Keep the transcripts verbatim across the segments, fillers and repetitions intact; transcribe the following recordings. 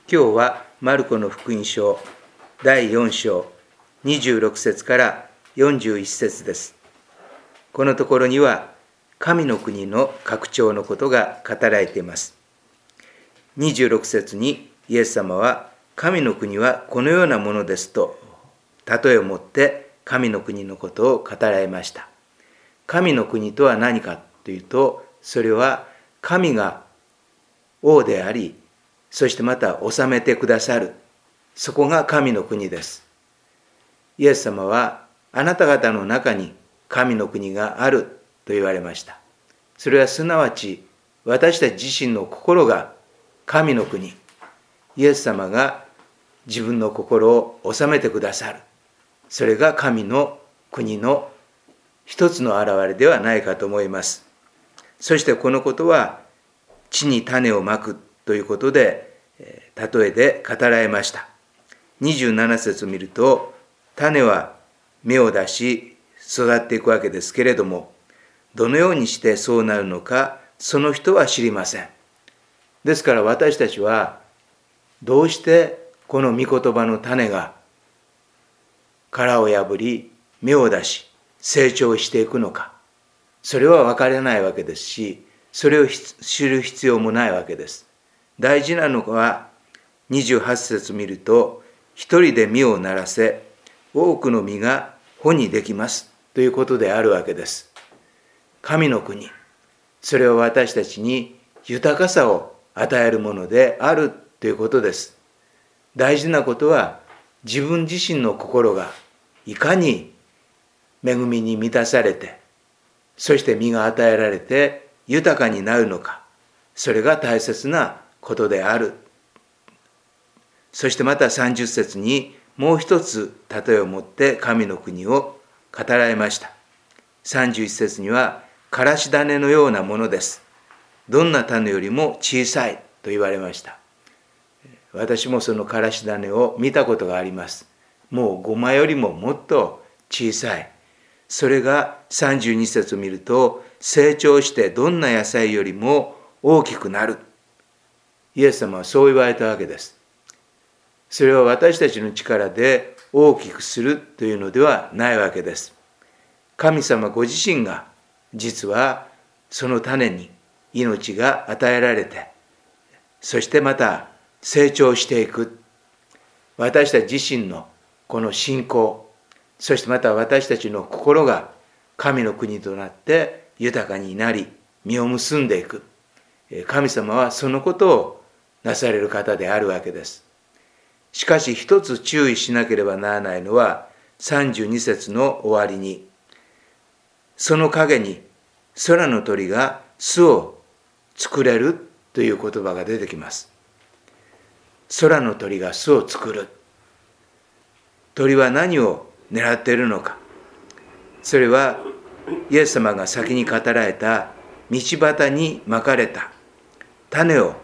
今日はマルコの福音書だいよん章にじゅうろく節からよんじゅういち節です。このところには神の国の拡張のことが語られています。にじゅうろく節にイエス様は神の国はこのようなものですと例えをもって神の国のことを語られました。神の国とは何かというと、それは神が王であり、そしてまた治めてくださる、そこが神の国です。イエス様はあなた方の中に神の国があると言われました。それはすなわち私たち自身の心が神の国、イエス様が自分の心を治めてくださる、それが神の国の一つの表れではないかと思います。そしてこのことは地に種をまくということで例えで語られました。にじゅうなな節を見ると、種は芽を出し育っていくわけですけれども、どのようにしてそうなるのかその人は知りません。ですから私たちはどうしてこの御言葉の種が殻を破り芽を出し成長していくのか、それは分からないわけですし、それを知る必要もないわけです。大事なのはにじゅうはち節を見ると、一人で実をならせ多くの実が穂にできますということであるわけです。神の国、それは私たちに豊かさを与えるものであるということです。大事なことは自分自身の心がいかに恵みに満たされて、そして実が与えられて豊かになるのか、それが大切なことである。そしてまたさんじゅう節にもう一つ例えをもって神の国を語られました。さんじゅういち節にはからし種のようなものです。どんな種よりも小さいと言われました。私もそのからし種を見たことがあります。もうごまよりももっと小さい。それがさんじゅうに節を見ると、成長してどんな野菜よりも大きくなる。イエス様はそう言われたわけです。それは私たちの力で大きくするというのではないわけです。神様ご自身が実はその種に命が与えられて、そしてまた成長していく。私たち自身のこの信仰、そしてまた私たちの心が神の国となって豊かになり実を結んでいく。神様はそのことをなされる方であるわけです。しかし一つ注意しなければならないのはさんじゅうに節の終わりに、その陰に空の鳥が巣を作れるという言葉が出てきます。空の鳥が巣を作る。鳥は何を狙っているのか。それはイエス様が先に語られた道端にまかれた種を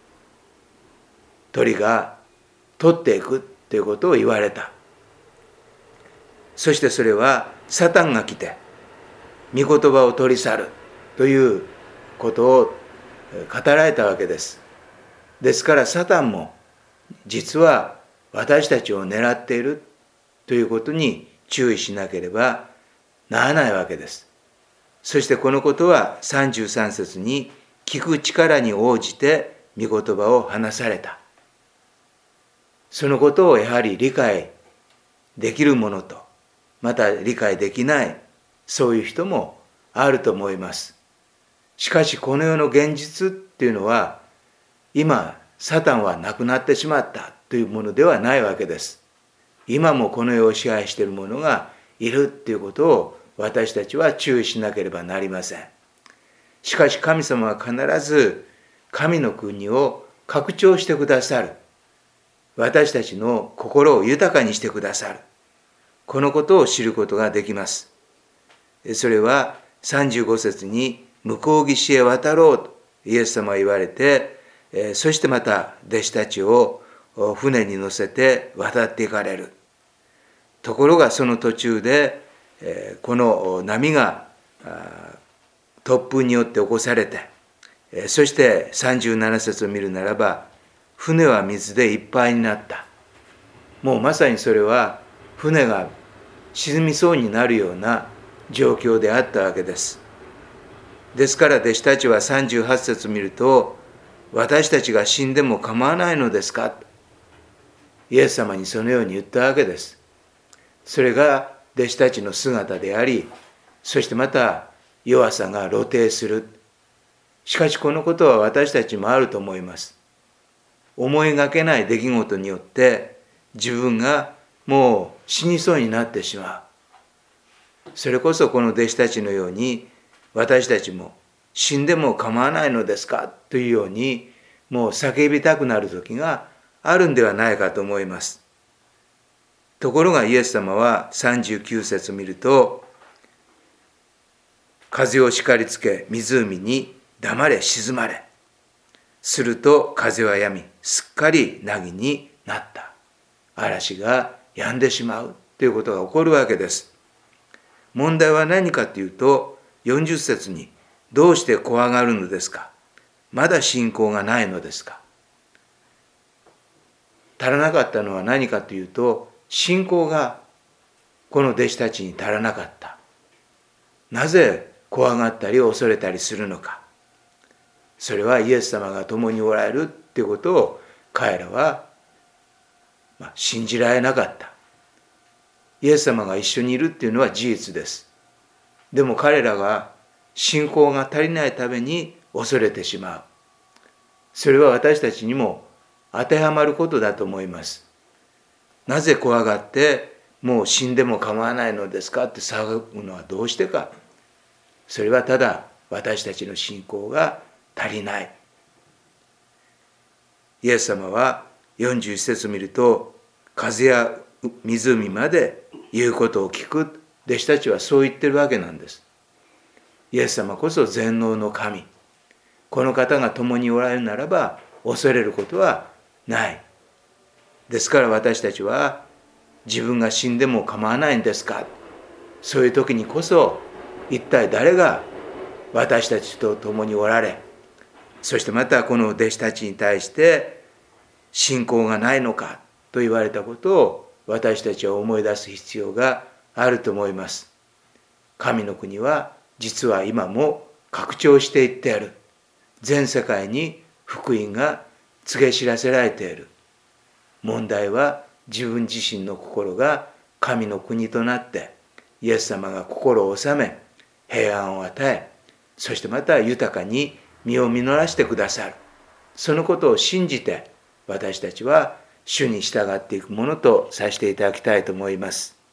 鳥が取っていくということを言われた。そしてそれはサタンが来て御言葉を取り去るということを語られたわけです。ですからサタンも実は私たちを狙っているということに注意しなければならないわけです。そしてこのことはさんじゅうさん節に聞く力に応じて御言葉を話された。そのことをやはり理解できるものと、また理解できないそういう人もあると思います。しかしこの世の現実っていうのは、今サタンはなくなってしまったというものではないわけです。今もこの世を支配している者がいるっていうことを私たちは注意しなければなりません。しかし神様は必ず神の国を拡張してくださる。私たちの心を豊かにしてくださる。このことを知ることができます。それはさんじゅうご節に向こう岸へ渡ろうとイエス様は言われて、そしてまた弟子たちを船に乗せて渡っていかれる。ところがその途中でこの波が突風によって起こされて、そしてさんじゅうなな節を見るならば船は水でいっぱいになった。もうまさにそれは船が沈みそうになるような状況であったわけです。ですから弟子たちはさんじゅうはち節見ると、私たちが死んでも構わないのですか、イエス様にそのように言ったわけです。それが弟子たちの姿であり、そしてまた弱さが露呈する。しかしこのことは私たちもあると思います。思いがけない出来事によって自分がもう死にそうになってしまう。それこそこの弟子たちのように、私たちも死んでも構わないのですかというように、もう叫びたくなる時があるんではないかと思います。ところがイエス様はさんじゅうきゅう節見ると、風を叱りつけ湖に黙れ沈まれ。すると風は止み、すっかり凪になった。嵐が止んでしまうということが起こるわけです。問題は何かというと、よんじゅう節に、どうして怖がるのですか、まだ信仰がないのですか。足らなかったのは何かというと、信仰がこの弟子たちに足らなかった。なぜ怖がったり恐れたりするのか。それはイエス様が共におられるということを彼らは信じられなかった。イエス様が一緒にいるっていうのは事実です。でも彼らが信仰が足りないために恐れてしまう。それは私たちにも当てはまることだと思います。なぜ怖がってもう死んでも構わないのですかって騒ぐのはどうしてか。それはただ私たちの信仰が足りない。イエス様はよんじゅういち節見ると、風や湖まで言うことを聞く。弟子たちはそう言ってるわけなんです。イエス様こそ全能の神。この方が共におられるならば恐れることはない。ですから私たちは、自分が死んでも構わないんですか。そういう時にこそ、一体誰が私たちと共におられ、そしてまたこの弟子たちに対して信仰がないのかと言われたことを私たちは思い出す必要があると思います。神の国は実は今も拡張していっている。全世界に福音が告げ知らせられている。問題は自分自身の心が神の国となって、イエス様が心を治め、平安を与え、そしてまた豊かに身を実らせてくださる。そのことを信じて、私たちは主に従っていくものとさせていただきたいと思います。